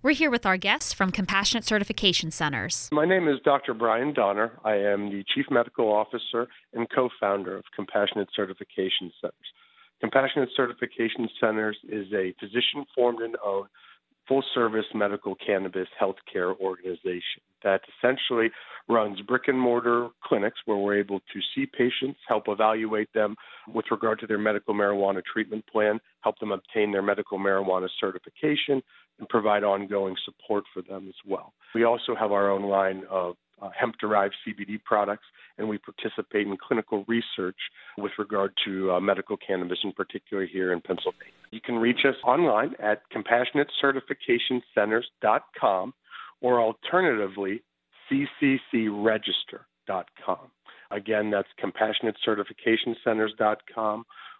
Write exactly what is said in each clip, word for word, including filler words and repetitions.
We're here with our guests from Compassionate Certification Centers. My name is Doctor Brian Donner. I am the Chief Medical Officer and co-founder of Compassionate Certification Centers. Compassionate Certification Centers is a physician-formed and owned full-service medical cannabis healthcare organization that essentially runs brick-and-mortar clinics where we're able to see patients, help evaluate them with regard to their medical marijuana treatment plan, help them obtain their medical marijuana certification, and provide ongoing support for them as well. We also have our own line of uh, hemp-derived C B D products, and we participate in clinical research with regard to uh, medical cannabis, in particular here in Pennsylvania. You can reach us online at compassionate certification centers dot com or alternatively c c c register dot com. Again, that's compassionate certification centers dot com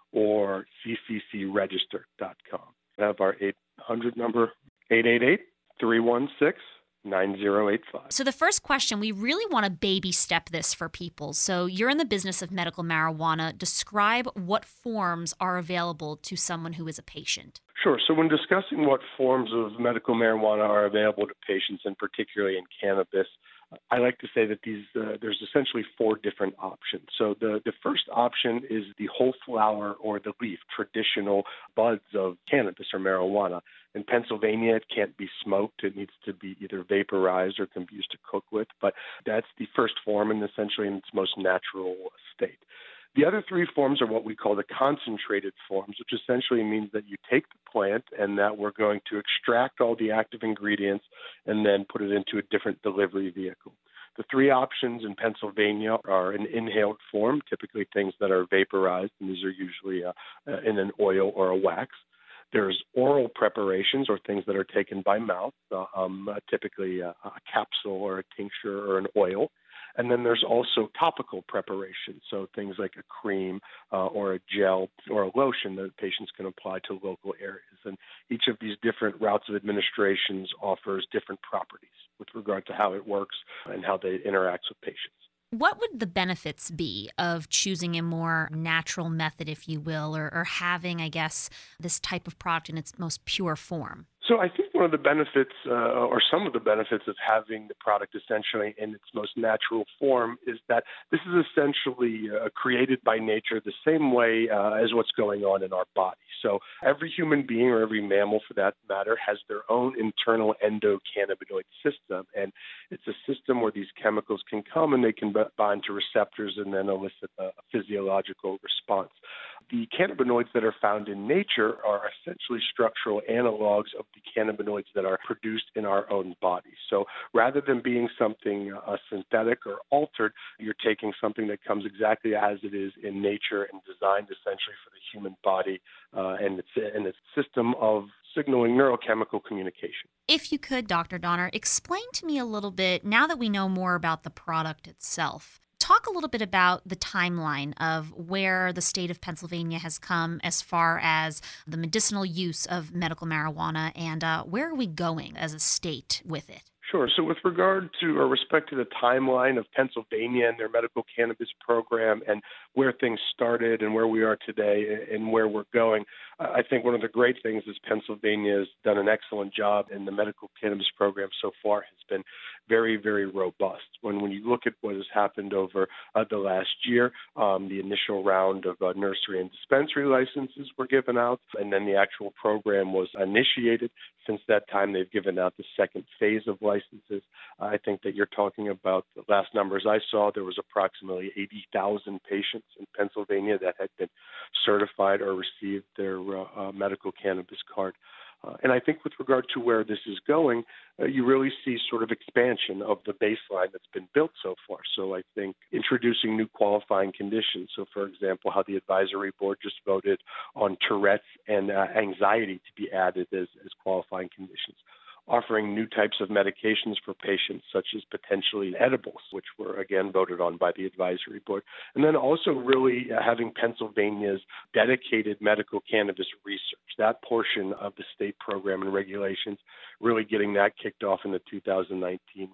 or c c c register dot com. We have our eight hundred number, eight eight eight, three one six, nine zero eight five. So the first question, we really want to baby step this for people. So you're in the business of medical marijuana. Describe what forms are available to someone who is a patient. Sure. So when discussing what forms of medical marijuana are available to patients, and particularly in cannabis, I like to say that these uh, there's essentially four different options. So the, the first option is the whole flower or the leaf, traditional buds of cannabis or marijuana. In Pennsylvania, it can't be smoked. It needs to be either vaporized or can be used to cook with. But that's the first form, and essentially in its most natural state. The other three forms are what we call the concentrated forms, which essentially means that you take the plant and that we're going to extract all the active ingredients and then put it into a different delivery vehicle. The three options in Pennsylvania are an inhaled form, typically things that are vaporized, and these are usually uh, uh, in an oil or a wax. There's oral preparations or things that are taken by mouth, uh, um, uh, typically a, a capsule or a tincture or an oil. And then there's also topical preparation, so things like a cream uh, or a gel or a lotion that patients can apply to local areas. And each of these different routes of administrations offers different properties with regard to how it works and how they interact with patients. What would the benefits be of choosing a more natural method, if you will, or, or having, I guess, this type of product in its most pure form? So I think one of the benefits, uh, or some of the benefits of having the product essentially in its most natural form is that this is essentially uh, created by nature the same way uh, as what's going on in our body. So every human being or every mammal for that matter has their own internal endocannabinoid system. And it's a system where these chemicals can come and they can b- bind to receptors and then elicit a, a physiological response. The cannabinoids that are found in nature are essentially structural analogs of the cannabinoids that are produced in our own bodies. So rather than being something uh, synthetic or altered, you're taking something that comes exactly as it is in nature and designed essentially for the human body uh, and its and its system of signaling neurochemical communication. If you could, Doctor Donner, explain to me a little bit, now that we know more about the product itself, talk a little bit about the timeline of where the state of Pennsylvania has come as far as the medicinal use of medical marijuana, and uh, where are we going as a state with it? Sure. So with regard to or respect to the timeline of Pennsylvania and their medical cannabis program and where things started and where we are today and where we're going, I think one of the great things is Pennsylvania has done an excellent job, and the medical cannabis program so far has been very, very robust. When when you look at what has happened over uh, the last year, um, the initial round of uh, nursery and dispensary licenses were given out, and then the actual program was initiated. Since that time, they've given out the second phase of licenses. I think that you're talking about the last numbers I saw, there was approximately eighty thousand patients in Pennsylvania that had been certified or received their uh, uh, medical cannabis card. Uh, and I think with regard to where this is going, uh, you really see sort of expansion of the baseline that's been built so far. So I think introducing new qualifying conditions. So, for example, how the advisory board just voted on Tourette's and uh, anxiety to be added as, as qualifying conditions. Offering new types of medications for patients, such as potentially edibles, which were, again, voted on by the advisory board. And then also really uh, having Pennsylvania's dedicated medical cannabis research, that portion of the state program and regulations, really getting that kicked off in the two thousand nineteen will, will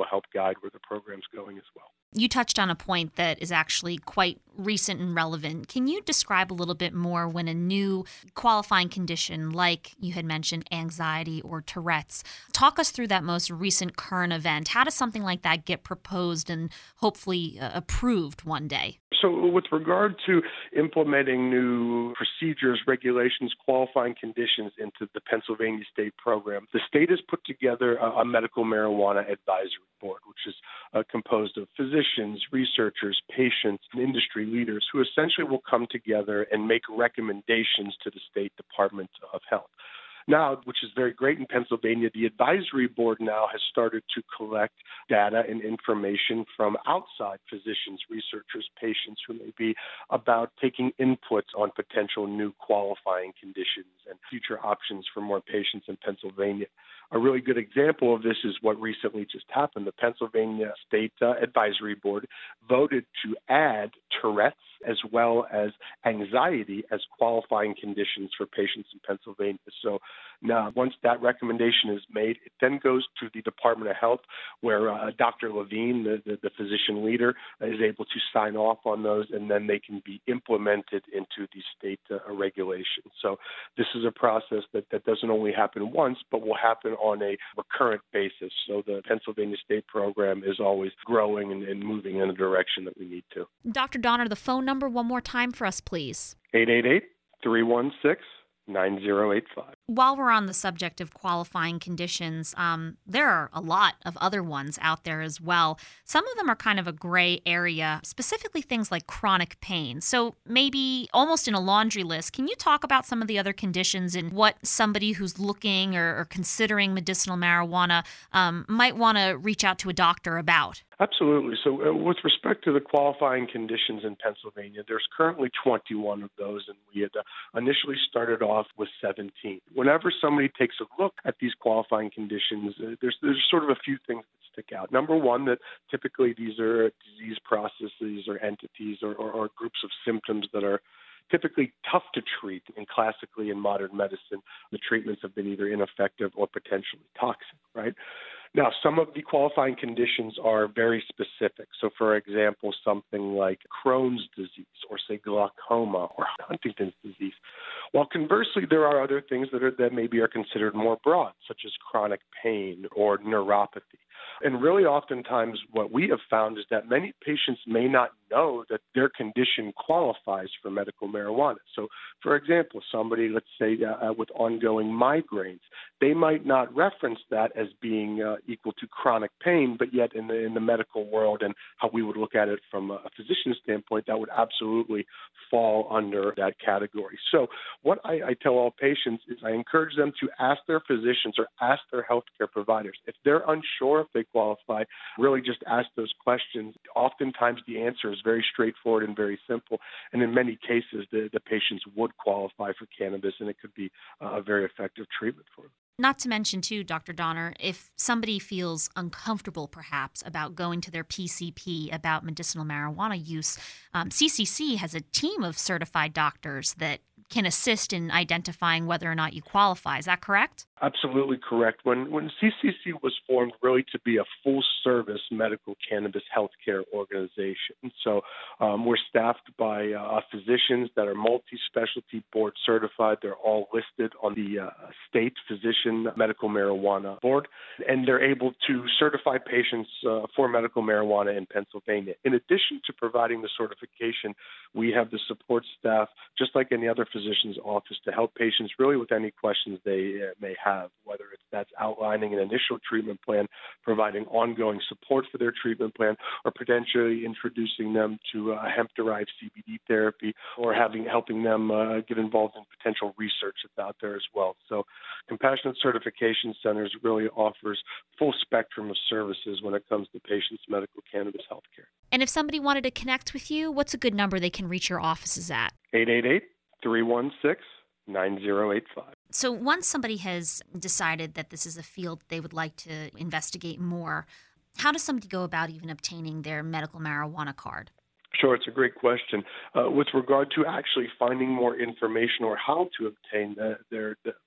will help guide where the program's going as well. You touched on a point that is actually quite recent and relevant. Can you describe a little bit more when a new qualifying condition, like you had mentioned, anxiety or Tourette's, talk us through that most recent current event? How does something like that get proposed and hopefully uh, approved one day? So with regard to implementing new procedures, regulations, qualifying conditions into the Pennsylvania state program, the state has put together a, a medical marijuana advisory board, which is uh, composed of physicians, researchers, patients, and industry leaders who essentially will come together and make recommendations to the State Department of Health. Now, which is very great in Pennsylvania, the advisory board now has started to collect data and information from outside physicians, researchers, patients who may be about taking inputs on potential new qualifying conditions and future options for more patients in Pennsylvania. A really good example of this is what recently just happened. The Pennsylvania State uh, Advisory Board voted to add Tourette's as well as anxiety as qualifying conditions for patients in Pennsylvania. So now, once that recommendation is made, it then goes to the Department of Health, where uh, Doctor Levine, the, the, the physician leader, is able to sign off on those, and then they can be implemented into the state uh, regulations. So this is a process that, that doesn't only happen once, but will happen on a recurrent basis. So the Pennsylvania state program is always growing and, and moving in the direction that we need to. Doctor Donner, the phone number one more time for us, please. eight eight eight, three one six, nine zero eight five. While we're on the subject of qualifying conditions, um, there are a lot of other ones out there as well. Some of them are kind of a gray area, specifically things like chronic pain. So maybe almost in a laundry list, can you talk about some of the other conditions and what somebody who's looking or, or considering medicinal marijuana um, might want to reach out to a doctor about? Absolutely. So uh, with respect to the qualifying conditions in Pennsylvania, there's currently twenty-one of those, and we had uh, initially started off with seventeen. Whenever somebody takes a look at these qualifying conditions, uh, there's, there's sort of a few things that stick out. Number one, that typically these are disease processes or entities or, or, or groups of symptoms that are typically tough to treat, and classically in modern medicine, the treatments have been either ineffective or potentially toxic, right? Now, some of the qualifying conditions are very specific. So, for example, something like Crohn's disease or, say, glaucoma or Huntington's disease. While conversely, there are other things that are that maybe are considered more broad, such as chronic pain or neuropathy. And really oftentimes what we have found is that many patients may not know that their condition qualifies for medical marijuana. So, for example, somebody, let's say, uh, with ongoing migraines, they might not reference that as being uh, equal to chronic pain, but yet in the in the medical world and how we would look at it from a physician's standpoint, that would absolutely fall under that category. So what I, I tell all patients is I encourage them to ask their physicians or ask their healthcare providers. If they're unsure if they qualify, really just ask those questions. Oftentimes the answer is very straightforward and very simple, and in many cases the, the patients would qualify for cannabis, and it could be a very effective treatment for them. Not to mention, too, Doctor Donner, if somebody feels uncomfortable, perhaps, about going to their P C P about medicinal marijuana use, um, C C C has a team of certified doctors that can assist in identifying whether or not you qualify. Is that correct? Absolutely correct. When when C C C was formed really to be a full-service medical cannabis healthcare organization. So um, we're staffed by uh, physicians that are multi-specialty board certified. They're all listed on the uh, state physician medical marijuana board, and they're able to certify patients uh, for medical marijuana in Pennsylvania. In addition to providing the certification, we have the support staff, just like any other physician's office, to help patients really with any questions they uh, may have, whether it's that's outlining an initial treatment plan, providing ongoing support for their treatment plan, or potentially introducing them to uh, hemp-derived C B D therapy, or having helping them uh, get involved in potential research that's out there as well. So Compassionate Certification Centers really offers full spectrum of services when it comes to patients' medical cannabis health care. And if somebody wanted to connect with you, what's a good number they can reach your offices at? eight eight eight, three one six, nine zero eight five. So once somebody has decided that this is a field they would like to investigate more, how does somebody go about even obtaining their medical marijuana card? Sure, it's a great question. Uh, with regard to actually finding more information or how to obtain the, their the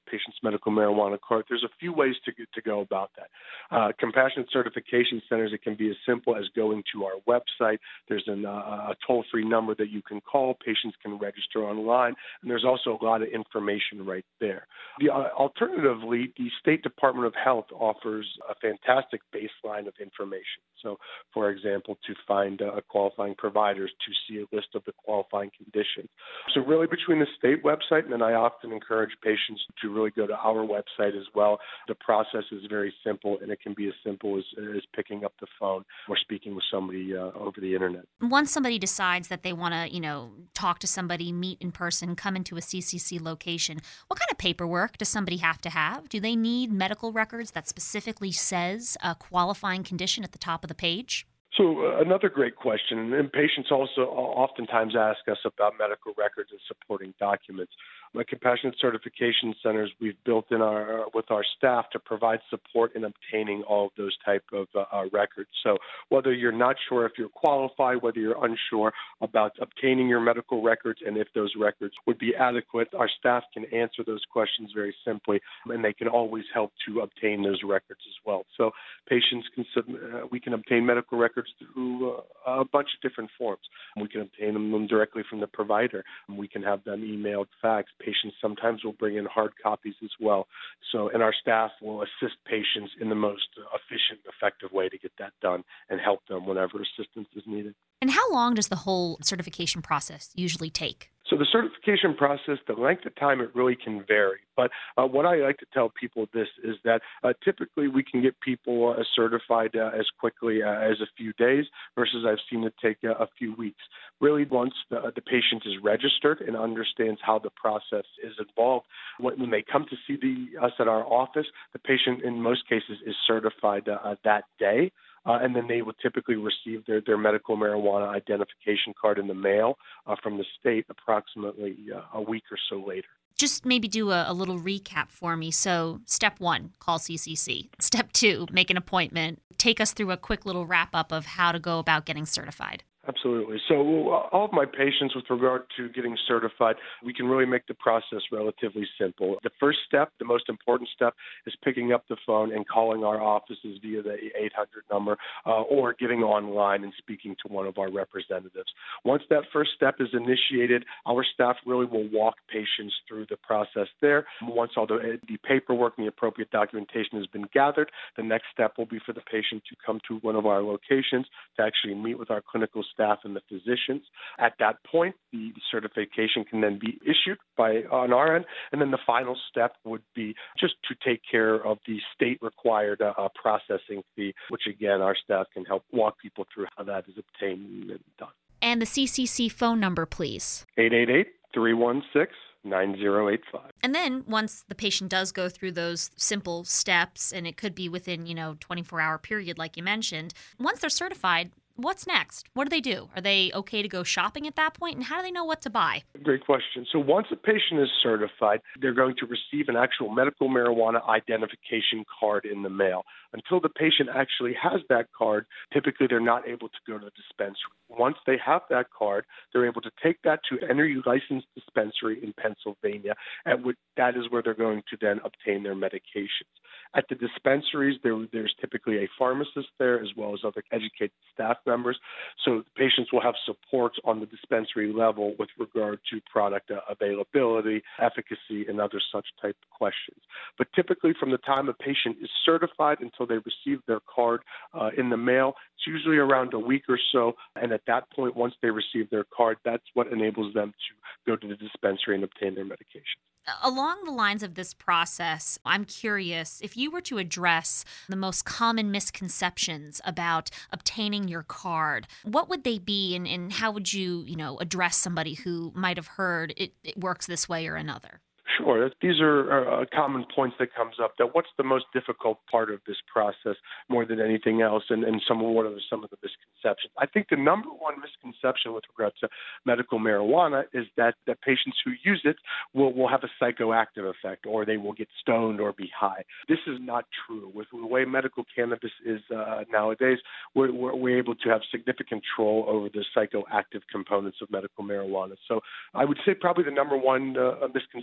patient's medical marijuana card, there's a few ways to, to go about that. Uh, compassionate certification centers, it can be as simple as going to our website. There's an, uh, a toll-free number that you can call. Patients can register online, and there's also a lot of information right there. The, uh, alternatively, the State Department of Health offers a fantastic baseline of information. So, for example, to find uh, qualifying providers, to see a list of the qualifying conditions. So really between the state website, and then I often encourage patients to really go to our website as well. The process is very simple, and it can be as simple as, as picking up the phone or speaking with somebody uh, over the internet. Once somebody decides that they want to, you know, talk to somebody, meet in person, come into a C C C location, what kind of paperwork does somebody have to have? Do they need medical records that specifically says a qualifying condition at the top of the page? So uh, another great question, and patients also oftentimes ask us about medical records and supporting documents. My compassionate certification centers, we've built in our uh, with our staff to provide support in obtaining all of those type of uh, uh, records. So whether you're not sure if you're qualified, whether you're unsure about obtaining your medical records and if those records would be adequate, our staff can answer those questions very simply, and they can always help to obtain those records as well. So patients can submit, uh, we can obtain medical records through uh, a bunch of different forms. We can obtain them directly from the provider. We can have them emailed, faxed. Patients sometimes will bring in hard copies as well. So, and our staff will assist patients in the most efficient, effective way to get that done and help them whenever assistance is needed. And how long does the whole certification process usually take? So the certification process, the length of time, it really can vary. But uh, what I like to tell people this is that uh, typically we can get people uh, certified uh, as quickly uh, as a few days versus I've seen it take uh, a few weeks. Really, once the, the patient is registered and understands how the process is involved, when, when they come to see the, us at our office, the patient in most cases is certified uh, that day. Uh, and then they will typically receive their, their medical marijuana identification card in the mail uh, from the state approximately uh, a week or so later. Just maybe do a, a little recap for me. So step one, call C C C. Step two, make an appointment. Take us through a quick little wrap up of how to go about getting certified. Absolutely. So uh, all of my patients with regard to getting certified, we can really make the process relatively simple. The first step, the most important step, is picking up the phone and calling our offices via the eight hundred number uh, or getting online and speaking to one of our representatives. Once that first step is initiated, our staff really will walk patients through the process there. Once all the, the paperwork and the appropriate documentation has been gathered, the next step will be for the patient to come to one of our locations to actually meet with our clinical staff and the physicians. At that point, the certification can then be issued by on our end, and then the final step would be just to take care of the state-required uh, processing fee, which again, our staff can help walk people through how that is obtained and done. And the C C C phone number, please. eight eight eight, three one six, nine zero eight five. And then once the patient does go through those simple steps, and it could be within, you know, twenty-four hour period, like you mentioned, once they're certified, what's next? What do they do? Are they okay to go shopping at that point? And how do they know what to buy? Great question. So once a patient is certified, they're going to receive an actual medical marijuana identification card in the mail. Until the patient actually has that card, typically they're not able to go to the dispensary. Once they have that card, they're able to take that to any licensed dispensary in Pennsylvania, and that is where they're going to then obtain their medications. At the dispensaries, there, there's typically a pharmacist there as well as other educated staff members. So the patients will have support on the dispensary level with regard to product uh, availability, efficacy, and other such type of questions. But typically from the time a patient is certified until they receive their card uh, in the mail, it's usually around a week or so. And at that point, once they receive their card, that's what enables them to go to the dispensary and obtain their medication. Along the lines of this process, I'm curious, if you were to address the most common misconceptions about obtaining your card, what would they be, and, and how would you, you know, address somebody who might have heard it, it works this way or another? Sure. These are uh, common points that comes up. That what's the most difficult part of this process more than anything else, and, and some of what are some of the misconceptions. I think the number one misconception with regard to medical marijuana is that, that patients who use it will, will have a psychoactive effect, or they will get stoned or be high. This is not true. With the way medical cannabis is uh, nowadays, we're, we're, we're able to have significant control over the psychoactive components of medical marijuana. So I would say probably the number one uh, misconception is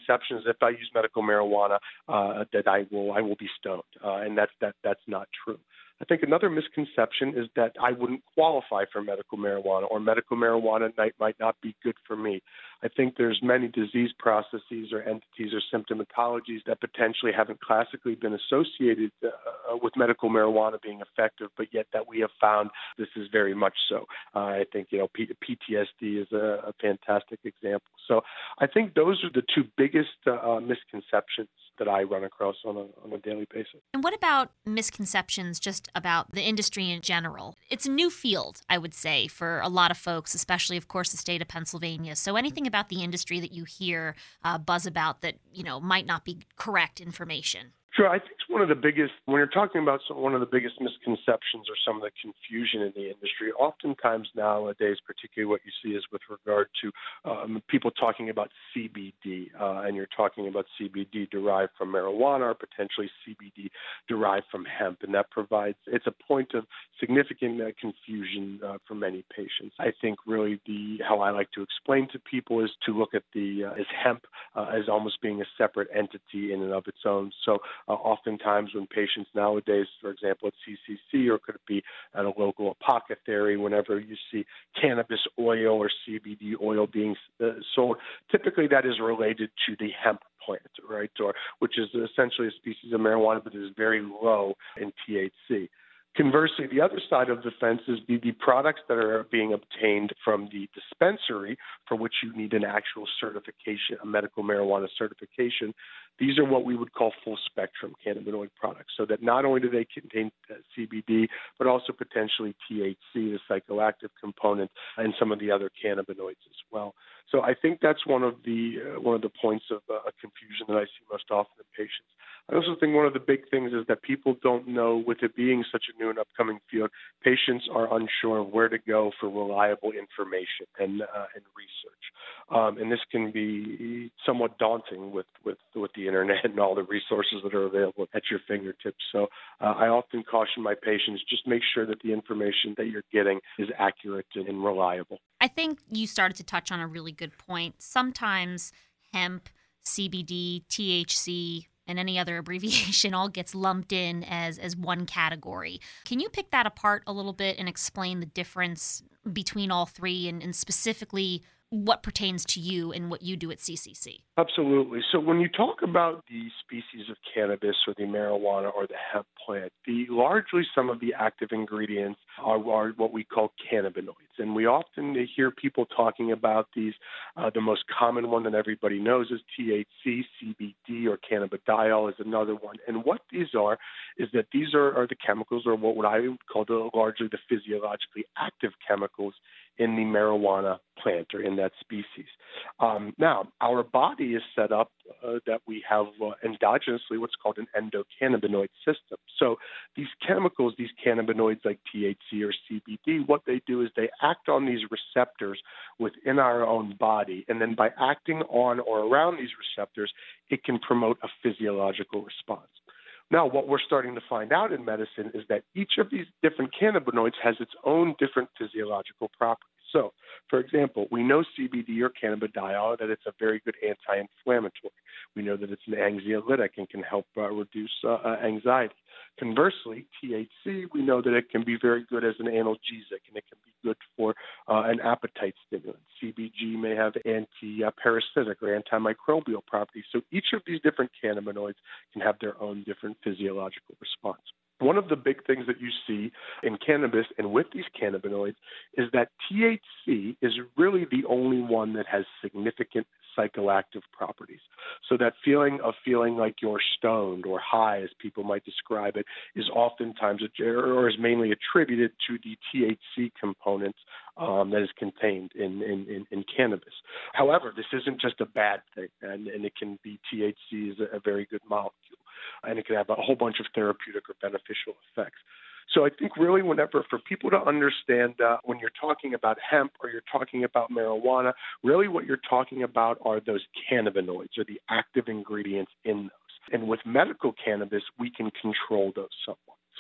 as if I use medical marijuana uh, that I will I will be stoned, uh, and that's that that's not true. I think another misconception is that I wouldn't qualify for medical marijuana, or medical marijuana might, might not be good for me. I think there's many disease processes or entities or symptomatologies that potentially haven't classically been associated uh, with medical marijuana being effective, but yet that we have found this is very much so. Uh, I think, you know, P- PTSD is a, a fantastic example. So I think those are the two biggest uh, misconceptions that I run across on a, on a daily basis. And what about misconceptions just about the industry in general? It's a new field, I would say, for a lot of folks, especially, of course, the state of Pennsylvania. So anything about the industry that you hear uh, buzz about that, you know, might not be correct information? Sure. I think it's one of the biggest, when you're talking about some, one of the biggest misconceptions or some of the confusion in the industry, oftentimes nowadays, particularly what you see is with regard to um, people talking about C B D, uh, and you're talking about C B D derived from marijuana or potentially C B D derived from hemp. And that provides, it's a point of significant uh, confusion uh, for many patients. I think really the, how I like to explain to people is to look at the, uh, as hemp uh, as almost being a separate entity in and of its own. So Uh, oftentimes when patients nowadays, for example, at C C C, or could it be at a local apothecary, whenever you see cannabis oil or C B D oil being uh, sold, typically that is related to the hemp plant, right, or which is essentially a species of marijuana, but is very low in T H C. Conversely, the other side of the fence is the, the products that are being obtained from the dispensary, for which you need an actual certification, a medical marijuana certification. These are what we would call full spectrum cannabinoid products, so that not only do they contain uh, C B D, but also potentially T H C, the psychoactive component, and some of the other cannabinoids as well. So I think that's one of the uh, one of the points of uh, confusion that I see most often in patients. I also think one of the big things is that people don't know, with it being such a new and upcoming field, patients are unsure of where to go for reliable information and uh, and research. Um, and this can be somewhat daunting with, with, with the internet and all the resources that are available at your fingertips. So uh, I often caution my patients, just make sure that the information that you're getting is accurate and reliable. I think you started to touch on a really good point. Sometimes hemp, C B D, T H C, and any other abbreviation all gets lumped in as as one category. Can you pick that apart a little bit and explain the difference between all three, and, and specifically what pertains to you and what you do at C C C? Absolutely. So when you talk about the species of cannabis or the marijuana or the hemp plant, the largely some of the active ingredients are, are what we call cannabinoids. And we often hear people talking about these. Uh, the most common one that everybody knows is T H C, C B D, or cannabidiol is another one. And what these are is that these are, are the chemicals, or what I would call the, largely the physiologically active chemicals in the marijuana plant or in that species. Um, now, our body is set up uh, that we have uh, endogenously what's called an endocannabinoid system. So these chemicals, these cannabinoids like T H C or C B D, what they do is they act on these receptors within our own body. And then by acting on or around these receptors, it can promote a physiological response. Now, what we're starting to find out in medicine is that each of these different cannabinoids has its own different physiological properties. So, for example, we know C B D or cannabidiol that it's a very good anti-inflammatory. We know that it's an anxiolytic and can help uh, reduce uh, uh, anxiety. Conversely, T H C, we know that it can be very good as an analgesic, and it can be good for uh, an appetite stimulant. C B G may have anti-parasitic or antimicrobial properties. So each of these different cannabinoids can have their own different physiological response. One of the big things that you see in cannabis and with these cannabinoids is that T H C is really the only one that has significant psychoactive properties. So that feeling of feeling like you're stoned or high, as people might describe it, is oftentimes or is mainly attributed to the T H C component um, that is contained in, in, in, in cannabis. However, this isn't just a bad thing, and, and it can be T H C is a, a very good molecule, and it can have a whole bunch of therapeutic or beneficial effects. So I think really whenever, for people to understand uh, when you're talking about hemp or you're talking about marijuana, really what you're talking about are those cannabinoids or the active ingredients in those. And with medical cannabis, we can control those somewhat.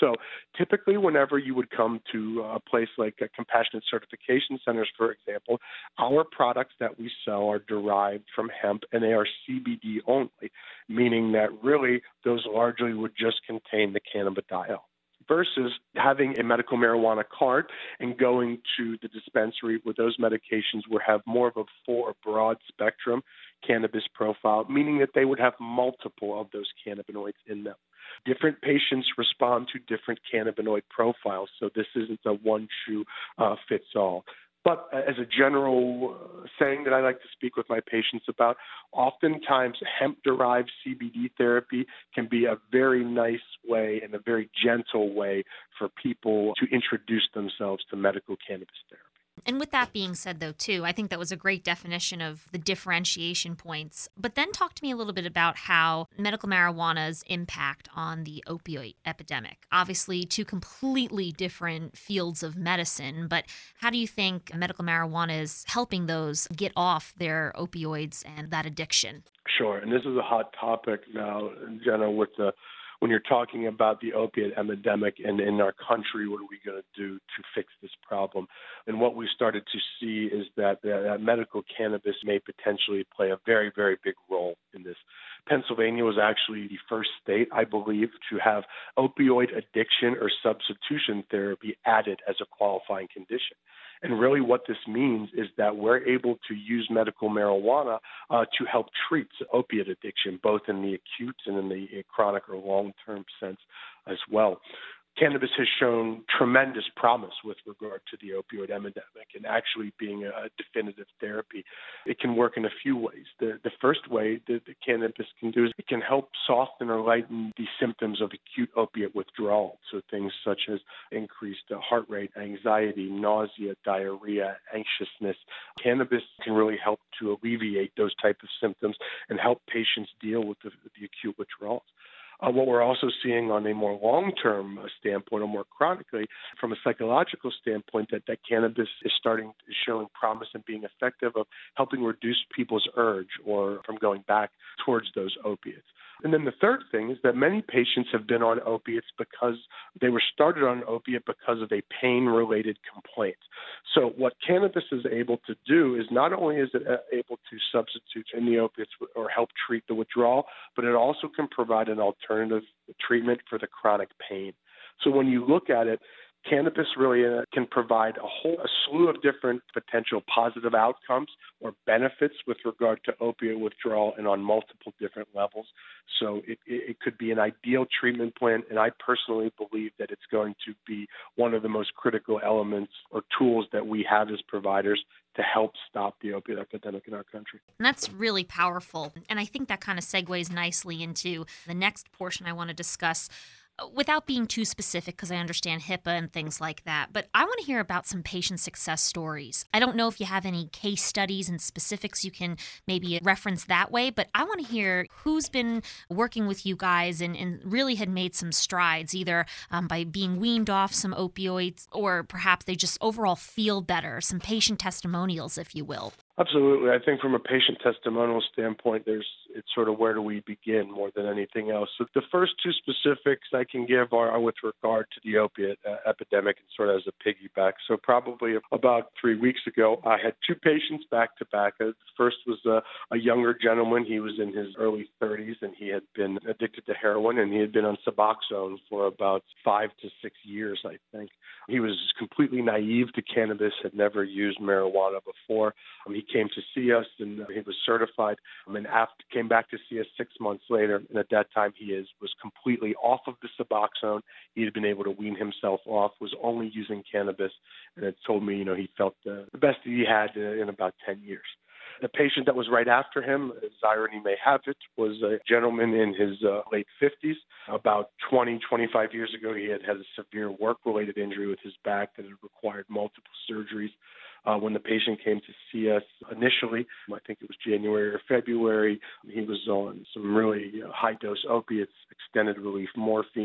So typically, whenever you would come to a place like a Compassionate Certification Centers, for example, our products that we sell are derived from hemp and they are C B D only, meaning that really those largely would just contain the cannabidiol. Versus having a medical marijuana card and going to the dispensary where those medications would have more of a full or broad spectrum cannabis profile, meaning that they would have multiple of those cannabinoids in them. Different patients respond to different cannabinoid profiles, so this isn't a one-shoe-fits-all. But as a general saying that I like to speak with my patients about, oftentimes hemp-derived C B D therapy can be a very nice way and a very gentle way for people to introduce themselves to medical cannabis therapy. And with that being said, though, too, I think that was a great definition of the differentiation points. But then talk to me a little bit about how medical marijuana's impact on the opioid epidemic. Obviously, two completely different fields of medicine, but how do you think medical marijuana is helping those get off their opioids and that addiction? Sure, and this is a hot topic now, Jenna, with the when you're talking about the opiate epidemic and in our country, what are we going to do to fix this problem? And what we started to see is that, that medical cannabis may potentially play a very, very big role in this. Pennsylvania was actually the first state, I believe, to have opioid addiction or substitution therapy added as a qualifying condition. And really what this means is that we're able to use medical marijuana uh, to help treat opiate addiction, both in the acute and in the chronic or long-term sense as well. Cannabis has shown tremendous promise with regard to the opioid epidemic and actually being a definitive therapy. It can work in a few ways. The, the first way that the cannabis can do is it can help soften or lighten the symptoms of acute opiate withdrawal. So things such as increased heart rate, anxiety, nausea, diarrhea, anxiousness. Cannabis can really help to alleviate those type of symptoms and help patients deal with the, the acute withdrawals. Uh, what we're also seeing on a more long-term uh, standpoint or more chronically, from a psychological standpoint, that, that cannabis is starting is showing promise and being effective of helping reduce people's urge or from going back towards those opiates. And then the third thing is that many patients have been on opiates because they were started on an opiate because of a pain-related complaint. So what cannabis is able to do is not only is it able to substitute in the opiates or help treat the withdrawal, but it also can provide an alternative treatment for the chronic pain. So when you look at it, cannabis really uh, can provide a whole a slew of different potential positive outcomes or benefits with regard to opiate withdrawal and on multiple different levels. So it, it could be an ideal treatment plan, and I personally believe that it's going to be one of the most critical elements or tools that we have as providers to help stop the opiate epidemic in our country. And that's really powerful. And I think that kind of segues nicely into the next portion I want to discuss. Without being too specific, because I understand HIPAA and things like that, but I want to hear about some patient success stories. I don't know if you have any case studies and specifics you can maybe reference that way, but I want to hear who's been working with you guys and, and really had made some strides, either um, by being weaned off some opioids or perhaps they just overall feel better, some patient testimonials, if you will. Absolutely. I think from a patient testimonial standpoint, there's it's sort of where do we begin more than anything else. So the first two specifics I can give are, are with regard to the opiate uh, epidemic and sort of as a piggyback. So probably about three weeks ago, I had two patients back to back. The first was a, a younger gentleman. He was in his early thirties and he had been addicted to heroin and he had been on Suboxone for about five to six years, I think. He was completely naive to cannabis, had never used marijuana before. Um, he came to see us and uh, he was certified um, and after came back to see us six months later. And at that time, he is was completely off of the Suboxone. He had been able to wean himself off, was only using cannabis, and had told me, you know, he felt uh, the best that he had uh, in about ten years. The patient that was right after him, as irony may have it, was a gentleman in his uh, late fifties. About twenty, twenty-five years ago, he had had a severe work-related injury with his back that had required multiple surgeries. Uh, when the patient came to see us initially, I think it was January or February, he was on some really uh, high-dose opiates, extended-release morphine,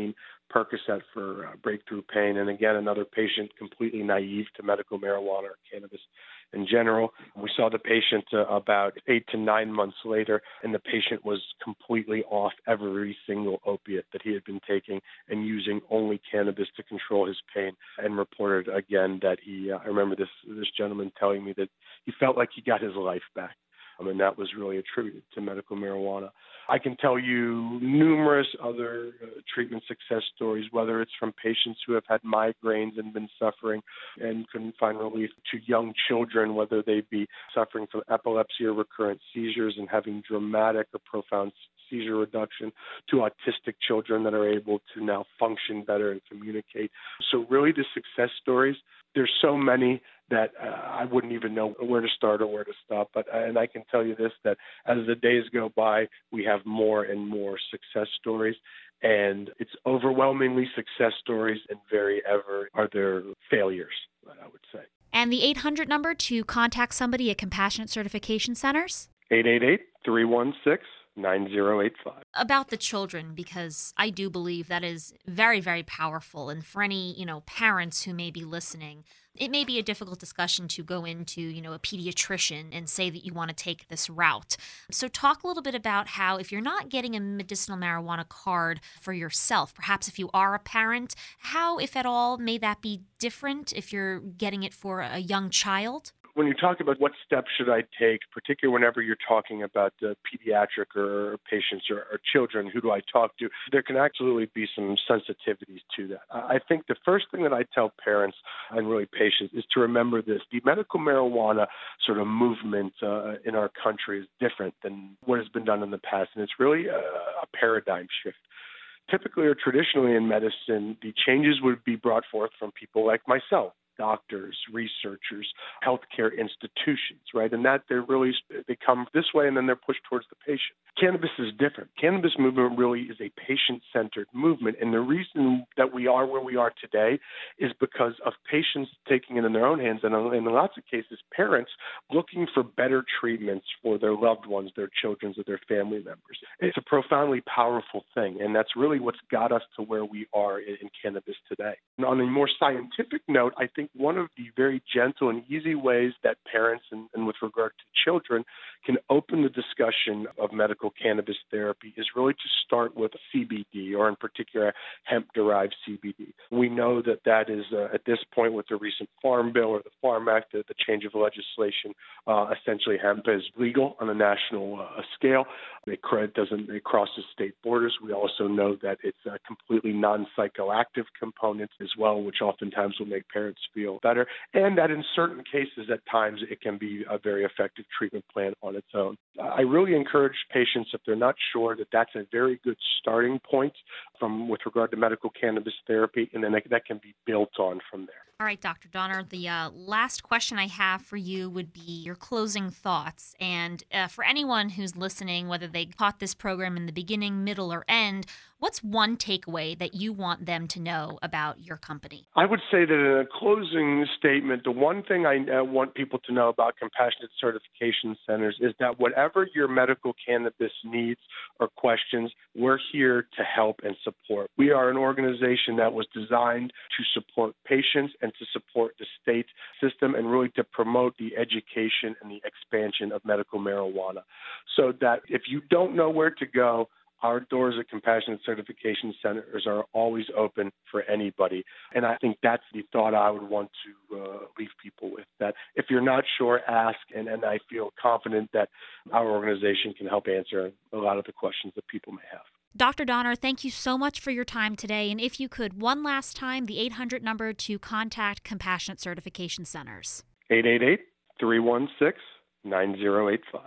Percocet for uh, breakthrough pain. And again, another patient completely naive to medical marijuana or cannabis in general. We saw the patient uh, about eight to nine months later, and the patient was completely off every single opiate that he had been taking and using only cannabis to control his pain, and reported again that he, uh, I remember this, this gentleman telling me that he felt like he got his life back. I mean, that was really attributed to medical marijuana. I can tell you numerous other uh, treatment success stories, whether it's from patients who have had migraines and been suffering and couldn't find relief, to young children, whether they be suffering from epilepsy or recurrent seizures and having dramatic or profound seizure reduction, to autistic children that are able to now function better and communicate. So really the success stories, there's so many that uh, I wouldn't even know where to start or where to stop. But and I can tell you this, that as the days go by, we have more and more success stories. And it's overwhelmingly success stories, and very ever are there failures, I would say. And the eight hundred number to contact somebody at Compassionate Certification Centers? eight eight eight, three one six, nine zero eight five. About the children, because I do believe that is very, very powerful. And for any, you know, parents who may be listening, it may be a difficult discussion to go into, you know, a pediatrician and say that you want to take this route. So talk a little bit about how, if you're not getting a medicinal marijuana card for yourself, perhaps if you are a parent, how, if at all, may that be different if you're getting it for a young child? When you talk about what steps should I take, particularly whenever you're talking about uh, pediatric or patients or, or children, who do I talk to? There can absolutely be some sensitivities to that. I think the first thing that I tell parents and really patients is to remember this. The medical marijuana sort of movement uh, in our country is different than what has been done in the past, and it's really a, a paradigm shift. Typically or traditionally in medicine, the changes would be brought forth from people like myself, doctors, researchers, healthcare institutions, right? And that they're really, they come this way and then they're pushed towards the patient. Cannabis is different. Cannabis movement really is a patient-centered movement. And the reason that we are where we are today is because of patients taking it in their own hands, and in lots of cases, parents looking for better treatments for their loved ones, their children, or their family members. It's a profoundly powerful thing, and that's really what's got us to where we are in, in cannabis today. And on a more scientific note, I think one of the very gentle and easy ways that parents, and, and with regard to children, can open the discussion of medical cannabis therapy is really to start with C B D, or in particular hemp-derived C B D. We know that that is, uh, at this point with the recent Farm Bill or the Farm Act, the, the change of legislation, uh, essentially hemp is legal on a national uh, scale. It doesn't it crosses state borders. We also know that it's a completely non-psychoactive component as well, which oftentimes will make parents feel better, and that in certain cases at times it can be a very effective treatment plan on its own. I really encourage patients, if they're not sure, that that's a very good starting point from with regard to medical cannabis therapy, and then that can be built on from there. All right, Doctor Donner, the uh, last question I have for you would be your closing thoughts. And uh, for anyone who's listening, whether they caught this program in the beginning, middle, or end, what's one takeaway that you want them to know about your company? I would say that in a closing statement, the one thing I uh, want people to know about Compassionate Certification Centers is that whatever your medical cannabis needs or questions, we're here to help and support. We are an organization that was designed to support patients and to support the state system, and really to promote the education and the expansion of medical marijuana. So that if you don't know where to go, our doors at Compassionate Certification Centers are always open for anybody. And I think that's the thought I would want to uh, leave people with, that if you're not sure, ask. And, and I feel confident that our organization can help answer a lot of the questions that people may have. Doctor Donner, thank you so much for your time today. And if you could, one last time, the eight hundred number to contact Compassionate Certification Centers. eight eight eight, three one six, nine zero eight five.